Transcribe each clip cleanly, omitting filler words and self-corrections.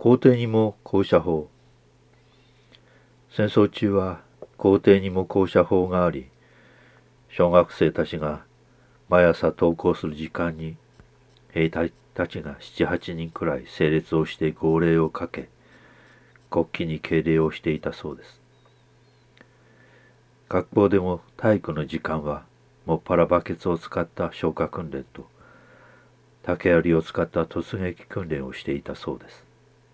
皇帝にも高射砲。戦争中は皇帝にも高射砲があり、小学生たちが毎朝登校する時間に兵隊たちが7、8人くらい整列をして号令をかけ、国旗に敬礼をしていたそうです。学校でも体育の時間はもっぱらバケツを使った消火訓練と竹槍を使った突撃訓練をしていたそうです。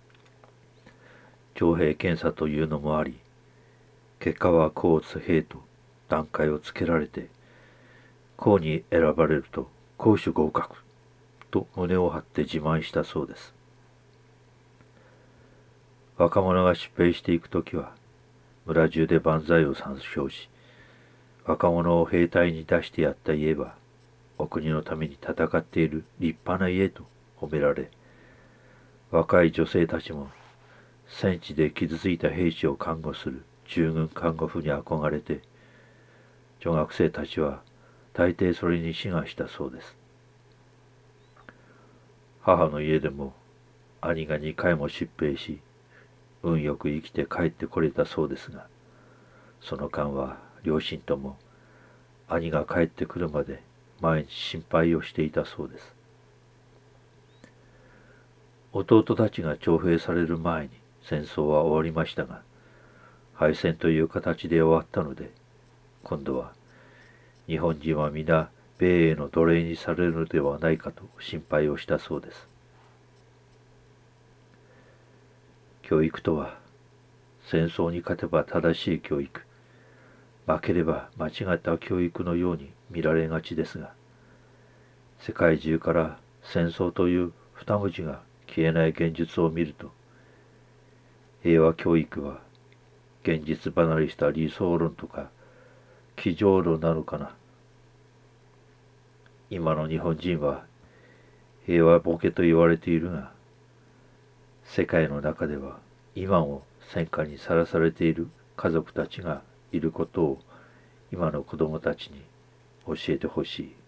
徴兵検査というのもあり、結果は甲乙兵と段階をつけられて、甲に選ばれると攻守合格と胸を張って自慢したそうです。若者が出兵していくときは、村中で万歳を参照し、若者を兵隊に出してやった家は、お国のために戦っている立派な家と褒められ、若い女性たちも戦地で傷ついた兵士を看護する従軍看護婦に憧れて、女学生たちは大抵それに志願したそうです。母の家でも兄が2回も出兵し、運よく生きて帰ってこれたそうですが、その間は両親とも兄が帰ってくるまで毎日心配をしていたそうです。弟たちが徴兵される前に戦争は終わりましたが、敗戦という形で終わったので、今度は日本人は皆米英の奴隷にされるのではないかと心配をしたそうです。教育とは、戦争に勝てば正しい教育、負ければ間違った教育のように見られがちですが、世界中から戦争という二文字が消えない現実を見ると、平和教育は現実離れした理想論とか机上論なのかな。今の日本人は平和ボケと言われているが、世界の中では今も戦火にさらされている家族たちがいることを今の子供たちに教えてほしい。